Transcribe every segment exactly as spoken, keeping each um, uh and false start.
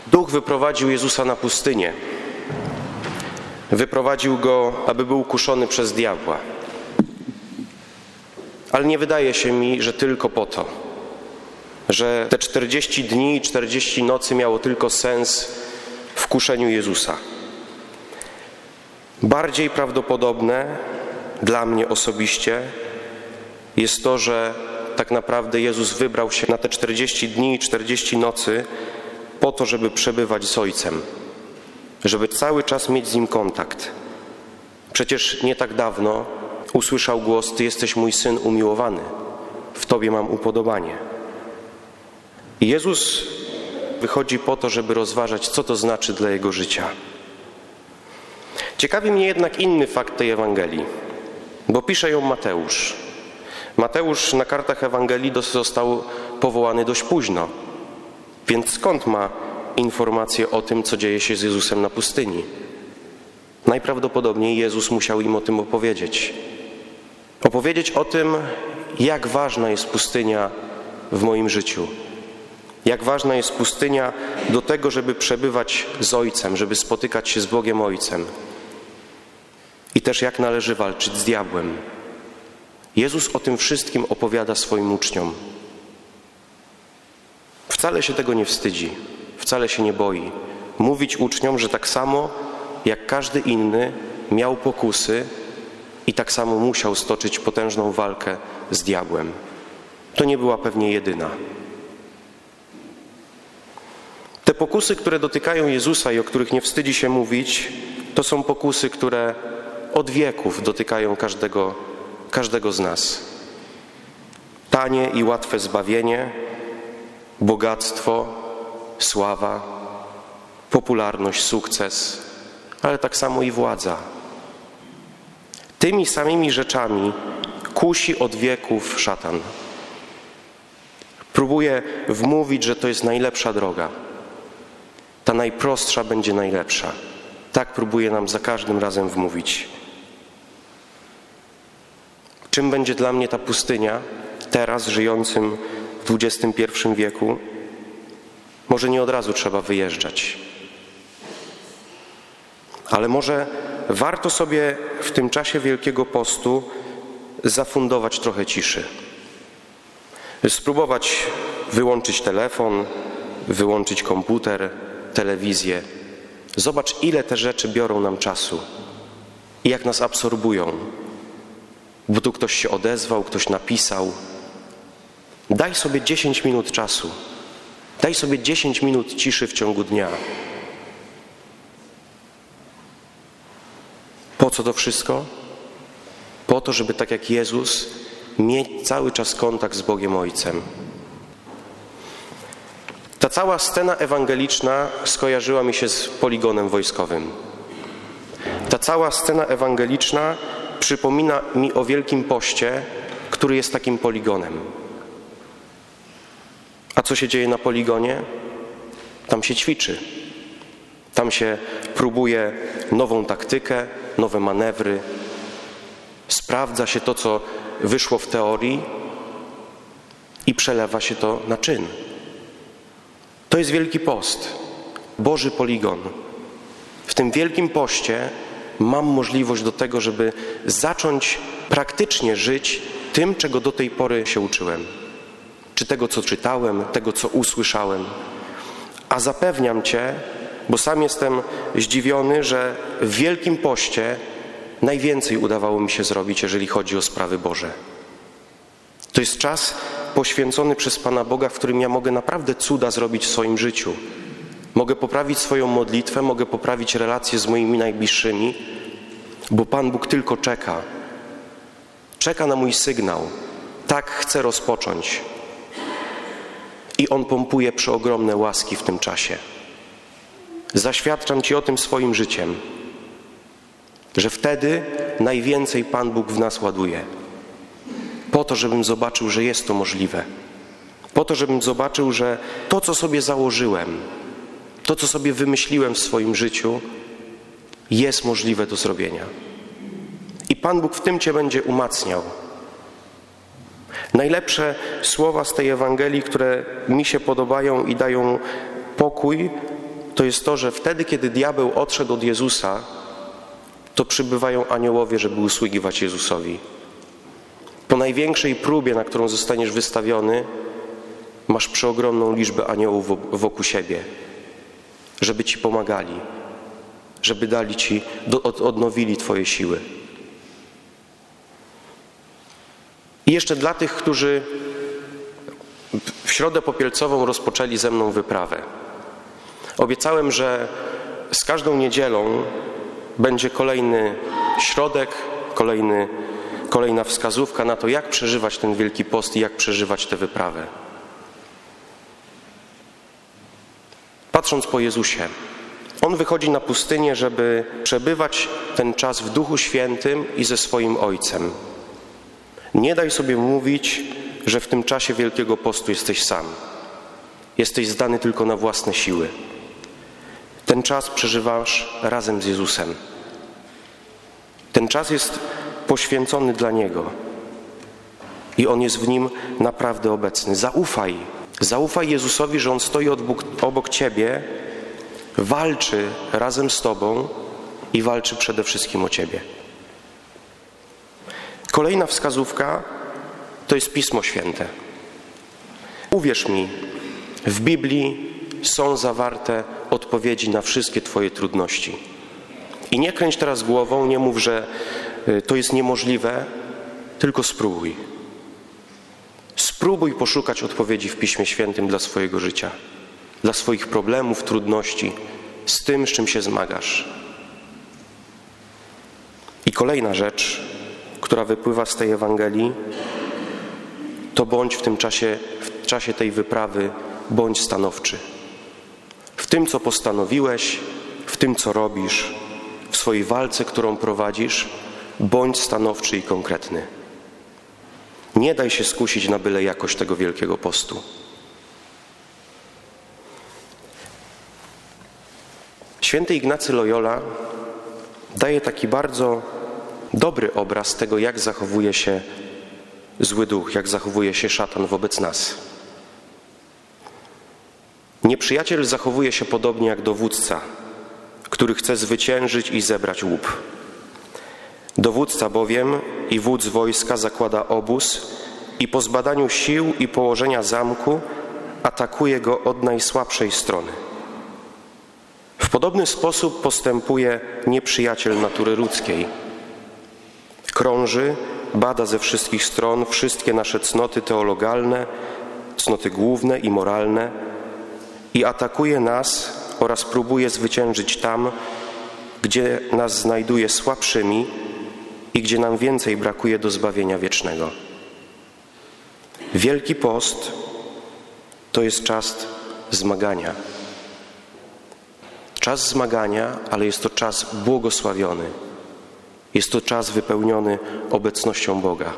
Duch wyprowadził Jezusa na pustynię. Wyprowadził Go, aby był kuszony przez diabła. Ale nie wydaje się mi, że tylko po to, że te czterdzieści dni i czterdzieści nocy miało tylko sens w kuszeniu Jezusa. Bardziej prawdopodobne dla mnie osobiście jest to, że tak naprawdę Jezus wybrał się na te czterdzieści dni i czterdzieści nocy po to, żeby przebywać z Ojcem, żeby cały czas mieć z Nim kontakt. Przecież nie tak dawno usłyszał głos: Ty jesteś mój Syn umiłowany, w Tobie mam upodobanie. I Jezus wychodzi po to, żeby rozważać, co to znaczy dla Jego życia. Ciekawi mnie jednak inny fakt tej Ewangelii, bo pisze ją Mateusz. Mateusz na kartach Ewangelii został powołany dość późno, więc skąd ma informacje o tym, co dzieje się z Jezusem na pustyni? Najprawdopodobniej Jezus musiał im o tym opowiedzieć. Opowiedzieć o tym, jak ważna jest pustynia w moim życiu. Jak ważna jest pustynia do tego, żeby przebywać z Ojcem, żeby spotykać się z Bogiem Ojcem. I też jak należy walczyć z diabłem. Jezus o tym wszystkim opowiada swoim uczniom. Wcale się tego nie wstydzi, wcale się nie boi. Mówić uczniom, że tak samo jak każdy inny miał pokusy i tak samo musiał stoczyć potężną walkę z diabłem. To nie była pewnie jedyna. Te pokusy, które dotykają Jezusa i o których nie wstydzi się mówić, to są pokusy, które od wieków dotykają każdego, każdego z nas. Tanie i łatwe zbawienie, bogactwo, sława, popularność, sukces, ale tak samo i władza. Tymi samymi rzeczami kusi od wieków szatan. Próbuje wmówić, że to jest najlepsza droga. Ta najprostsza będzie najlepsza. Tak próbuje nam za każdym razem wmówić. Czym będzie dla mnie ta pustynia, teraz żyjącym w dwudziestym pierwszym wieku? Może nie od razu trzeba wyjeżdżać. Ale może warto sobie w tym czasie Wielkiego Postu zafundować trochę ciszy. Spróbować wyłączyć telefon, wyłączyć komputer, telewizję. Zobacz, ile te rzeczy biorą nam czasu i jak nas absorbują. Bo tu ktoś się odezwał, ktoś napisał. Daj sobie dziesięć minut czasu. Daj sobie dziesięć minut ciszy w ciągu dnia. Po co to wszystko? Po to, żeby tak jak Jezus mieć cały czas kontakt z Bogiem Ojcem. Ta cała scena ewangeliczna skojarzyła mi się z poligonem wojskowym. Ta cała scena ewangeliczna przypomina mi o Wielkim Poście, który jest takim poligonem. A co się dzieje na poligonie? Tam się ćwiczy. Tam się próbuje nową taktykę, nowe manewry. Sprawdza się to, co wyszło w teorii i przelewa się to na czyn. To jest Wielki Post, Boży poligon. W tym Wielkim Poście mam możliwość do tego, żeby zacząć praktycznie żyć tym, czego do tej pory się uczyłem. Czy tego, co czytałem, tego, co usłyszałem. A zapewniam Cię, bo sam jestem zdziwiony, że w Wielkim Poście najwięcej udawało mi się zrobić, jeżeli chodzi o sprawy Boże. To jest czas poświęcony przez Pana Boga, w którym ja mogę naprawdę cuda zrobić w swoim życiu. Mogę poprawić swoją modlitwę, mogę poprawić relacje z moimi najbliższymi, bo Pan Bóg tylko czeka. Czeka na mój sygnał. Tak chcę rozpocząć. I On pompuje przeogromne łaski w tym czasie. Zaświadczam Ci o tym swoim życiem, że wtedy najwięcej Pan Bóg w nas ładuje. Po to, żebym zobaczył, że jest to możliwe. Po to, żebym zobaczył, że to, co sobie założyłem, to, co sobie wymyśliłem w swoim życiu, jest możliwe do zrobienia. I Pan Bóg w tym Cię będzie umacniał. Najlepsze słowa z tej Ewangelii, które mi się podobają i dają pokój, to jest to, że wtedy, kiedy diabeł odszedł od Jezusa, to przybywają aniołowie, żeby usługiwać Jezusowi. Po największej próbie, na którą zostaniesz wystawiony, masz przeogromną liczbę aniołów wokół siebie, żeby ci pomagali, żeby dali ci, odnowili twoje siły. I jeszcze dla tych, którzy w Środę Popielcową rozpoczęli ze mną wyprawę. Obiecałem, że z każdą niedzielą będzie kolejny środek, kolejny, kolejna wskazówka na to, jak przeżywać ten Wielki Post i jak przeżywać tę wyprawę. Patrząc po Jezusie, On wychodzi na pustynię, żeby przebywać ten czas w Duchu Świętym i ze swoim Ojcem. Nie daj sobie mówić, że w tym czasie Wielkiego Postu jesteś sam. Jesteś zdany tylko na własne siły. Ten czas przeżywasz razem z Jezusem. Ten czas jest poświęcony dla Niego i On jest w nim naprawdę obecny. Zaufaj. Zaufaj Jezusowi, że On stoi obok, obok Ciebie, walczy razem z Tobą i walczy przede wszystkim o Ciebie. Kolejna wskazówka to jest Pismo Święte. Uwierz mi, w Biblii są zawarte odpowiedzi na wszystkie Twoje trudności. I nie kręć teraz głową, nie mów, że to jest niemożliwe, tylko spróbuj. Spróbuj poszukać odpowiedzi w Piśmie Świętym dla swojego życia, dla swoich problemów, trudności, z tym, z czym się zmagasz. I kolejna rzecz, która wypływa z tej Ewangelii, to bądź w tym czasie, w czasie tej wyprawy, bądź stanowczy. W tym, co postanowiłeś, w tym, co robisz, w swojej walce, którą prowadzisz, bądź stanowczy i konkretny. Nie daj się skusić na byle jakość tego Wielkiego Postu. Święty Ignacy Loyola daje taki bardzo dobry obraz tego, jak zachowuje się zły duch, jak zachowuje się szatan wobec nas. Nieprzyjaciel zachowuje się podobnie jak dowódca, który chce zwyciężyć i zebrać łup. Dowódca bowiem i wódz wojska zakłada obóz i po zbadaniu sił i położenia zamku atakuje go od najsłabszej strony. W podobny sposób postępuje nieprzyjaciel natury ludzkiej. Krąży, bada ze wszystkich stron wszystkie nasze cnoty teologalne, cnoty główne i moralne i atakuje nas oraz próbuje zwyciężyć tam, gdzie nas znajduje słabszymi i gdzie nam więcej brakuje do zbawienia wiecznego. Wielki Post to jest czas zmagania. Czas zmagania, ale jest to czas błogosławiony. Jest to czas wypełniony obecnością Boga.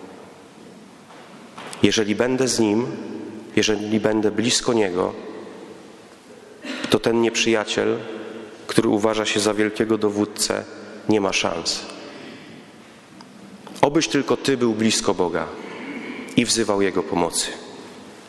Jeżeli będę z Nim, jeżeli będę blisko Niego, to ten nieprzyjaciel, który uważa się za wielkiego dowódcę, nie ma szans. Obyś tylko Ty był blisko Boga i wzywał Jego pomocy.